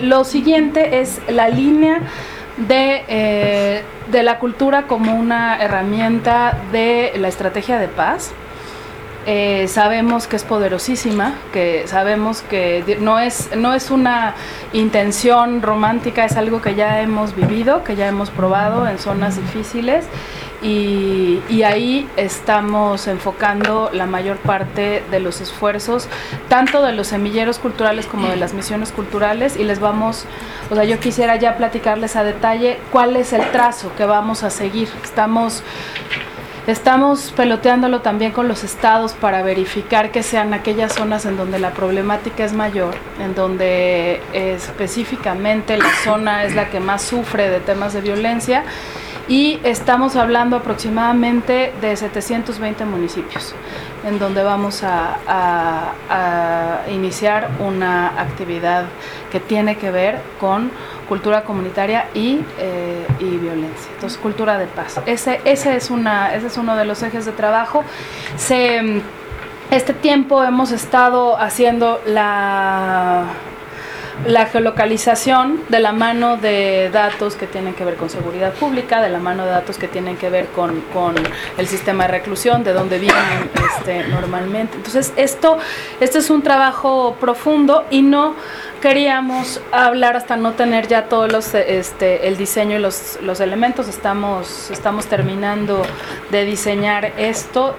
Lo siguiente es la línea de la cultura como una herramienta de la estrategia de paz. Sabemos que es poderosísima, que sabemos que no es una intención romántica, es algo que ya hemos vivido, que ya hemos probado en zonas difíciles, y ahí estamos enfocando la mayor parte de los esfuerzos, tanto de los semilleros culturales como de las misiones culturales, y yo quisiera ya platicarles a detalle cuál es el trazo que vamos a seguir. Estamos peloteándolo también con los estados para verificar que sean aquellas zonas en donde la problemática es mayor, en donde específicamente la zona es la que más sufre de temas de violencia, y estamos hablando aproximadamente de 720 municipios en donde vamos a iniciar una actividad que tiene que ver con cultura comunitaria y violencia. Entonces, cultura de paz. Ese es uno de los ejes de trabajo. Este tiempo hemos estado haciendo la geolocalización de la mano de datos que tienen que ver con seguridad pública, de la mano de datos que tienen que ver con el sistema de reclusión, de dónde vienen normalmente. Entonces, esto es un trabajo profundo, y no queríamos hablar hasta no tener ya todos el diseño y los elementos. Estamos terminando de diseñar esto.